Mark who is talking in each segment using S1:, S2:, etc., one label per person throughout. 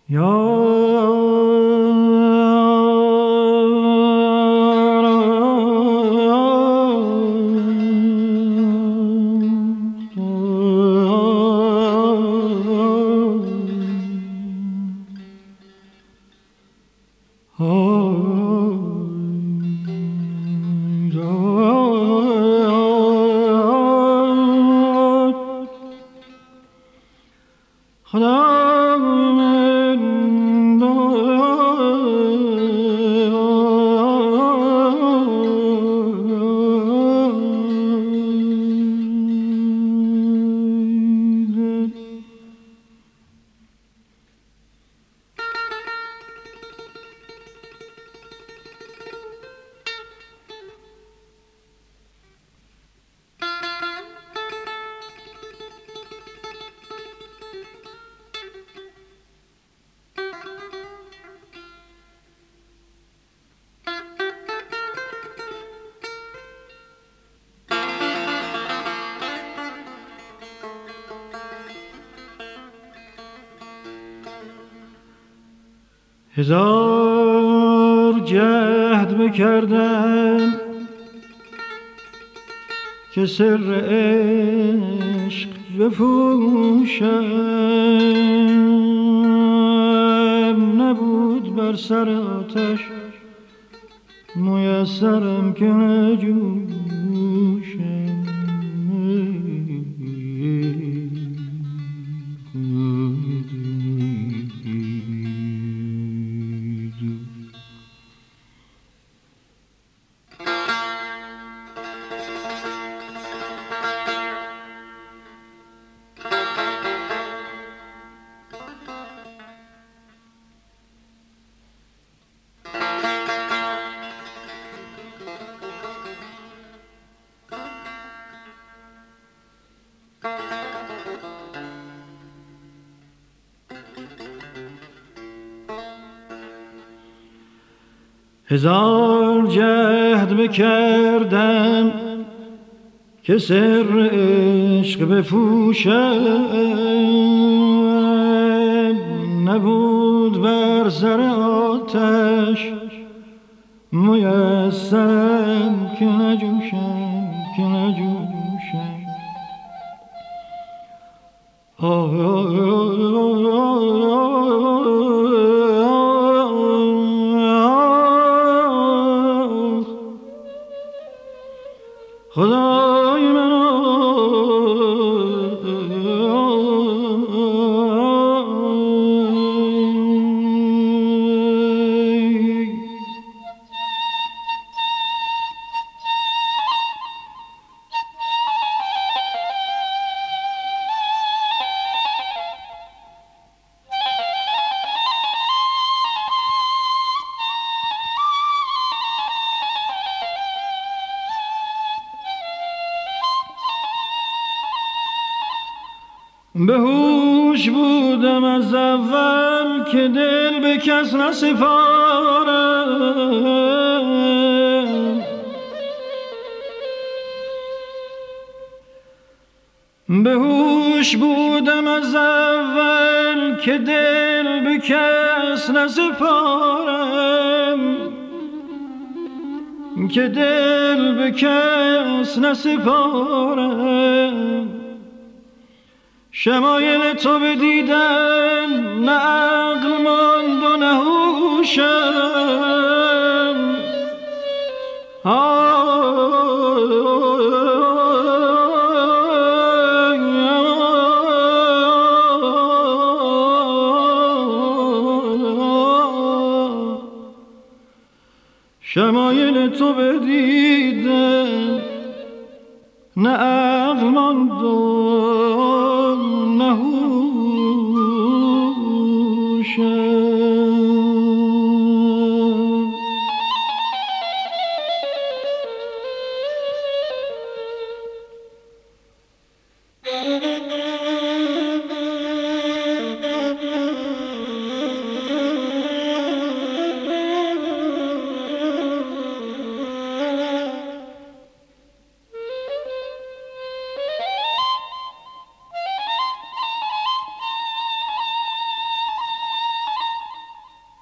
S1: هزار جهد بکردم که سر عشق بپوشم، نبود بر سر آتش میسرم که نجوشم. هزار جهد بکردم که سر عشق بپوشم، نبود بر سر آتش میسرم که نجوشم، که نجوشم. خدای من به هوش بودم از اول که دل به کس نسپارم، به هوش بودم از اول که دل به کس نسپارم، که دل به کس نسپارم. شمایل تو بدیدن نه عقل ماند و نه هوشم، شمایل تو بدیدن نه عقل ماند و نه هوشم.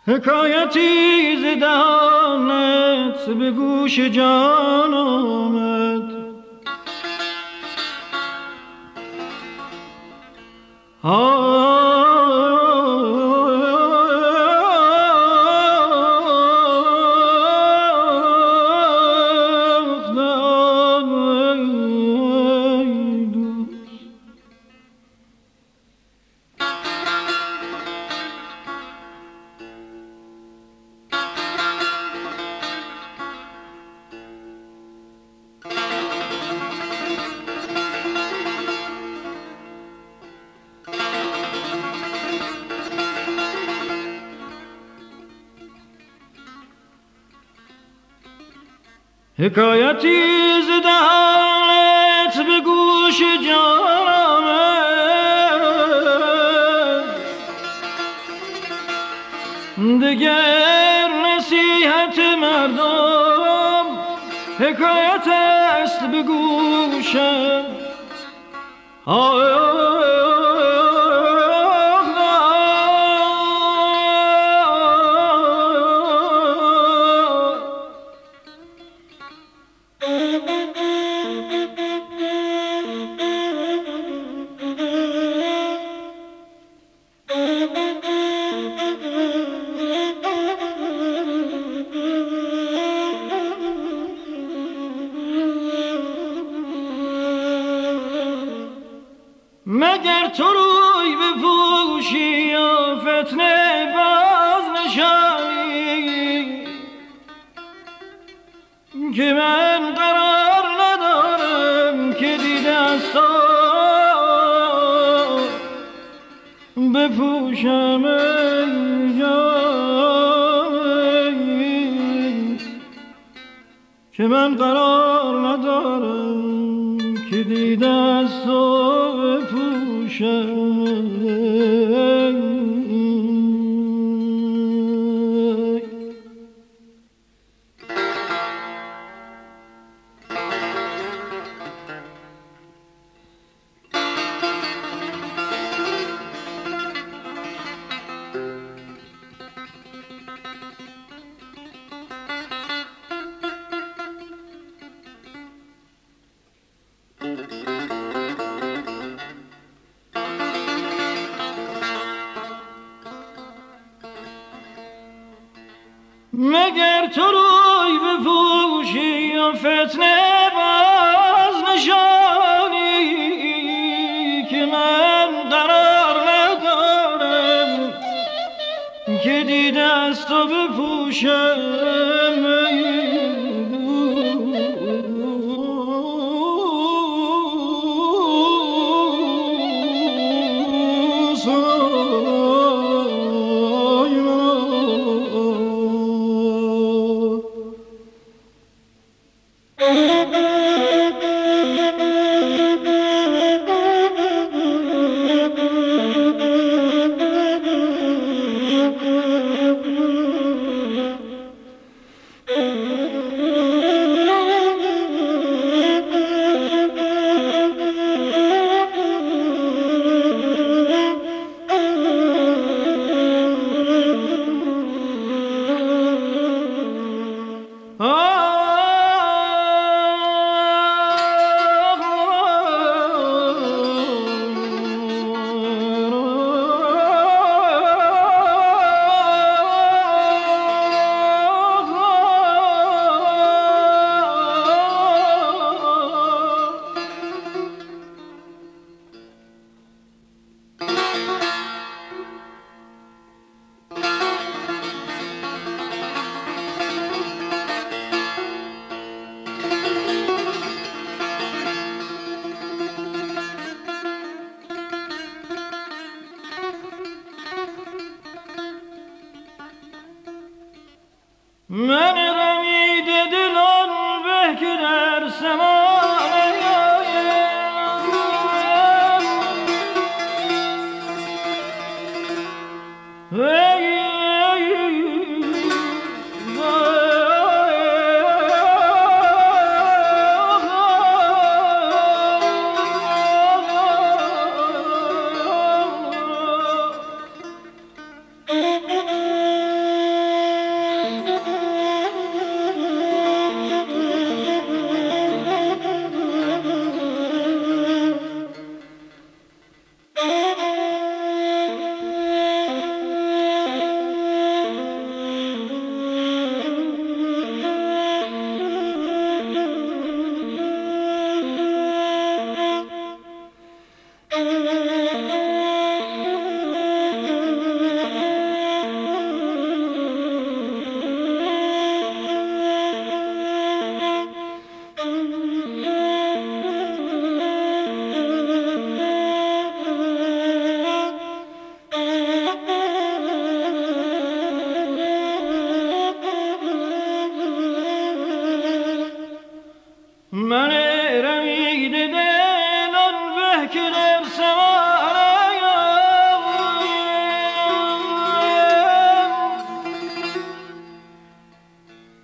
S1: حکایتی ز دهانت به گوش جان آمد، حکایتی ز دهانت به گوش جان آمد، دگر نصیحت مردم حکایت است به گوشم. مگر تو روی بپوشی و فتنه باز نشانی، که من قرار ندارم که دیده از تو بپوشم ای جان، که من قرار ندارم که دیده از تو مگر تو روی بپوشی و فتنه باز نشانی، که من قرار ندارم که دیده از تو بپوشم. من رمیده دلان به که در سمان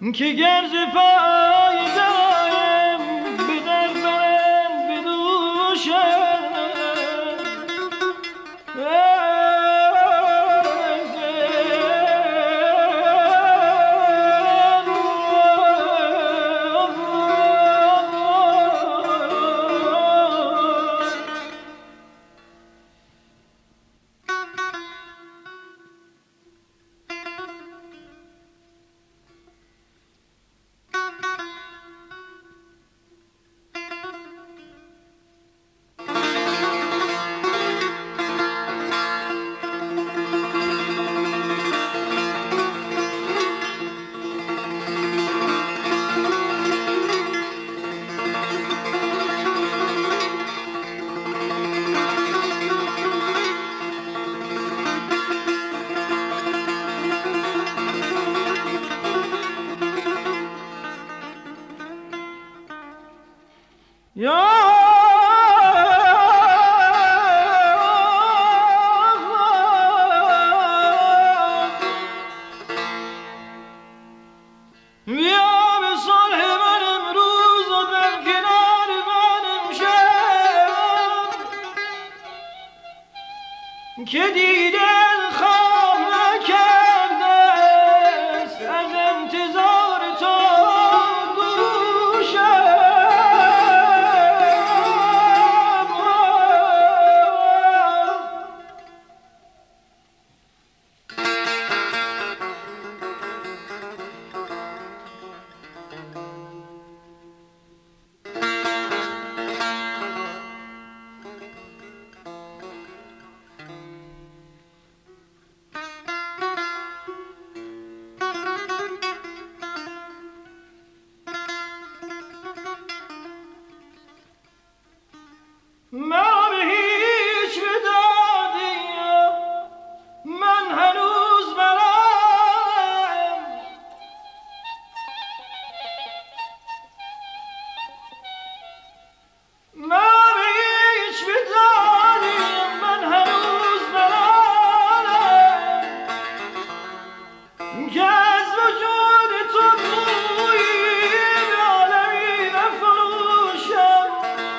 S1: که گرز پای دایم به در برن به دوشم که دیده خواب نکرده است از انتظار تو گوشم من به هیچ ودادیم من هنوز برم من به هیچ ودادیم من هنوز برم که از وجود تو بویی به عالمی نفروشم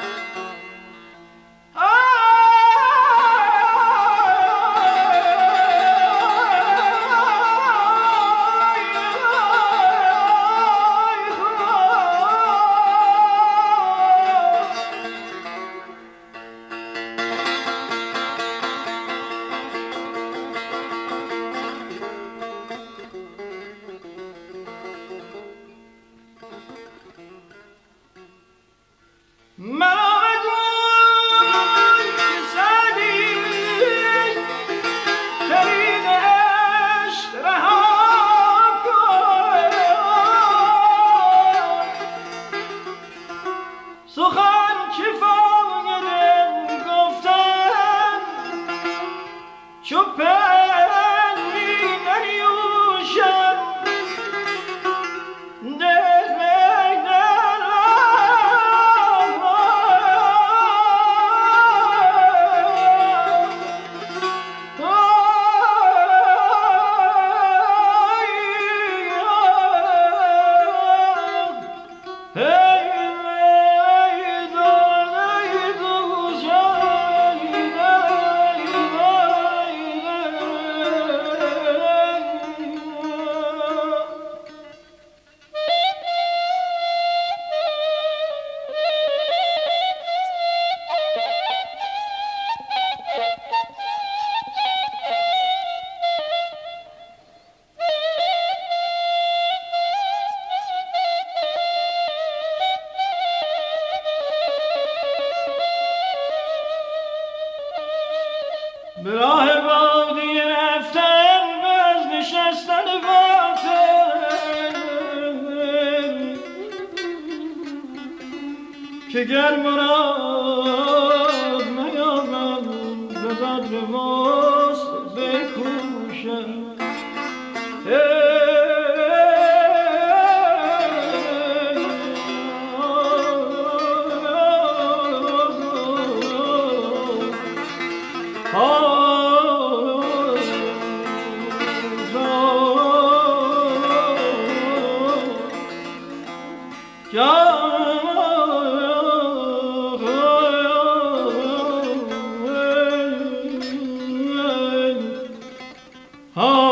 S1: سخن که فاقدم گفتن چو پنی ننیوشم به راه بادی رفتن باز نشستن باطل که گر مراد نیامد به بدر ماست بکوشم ها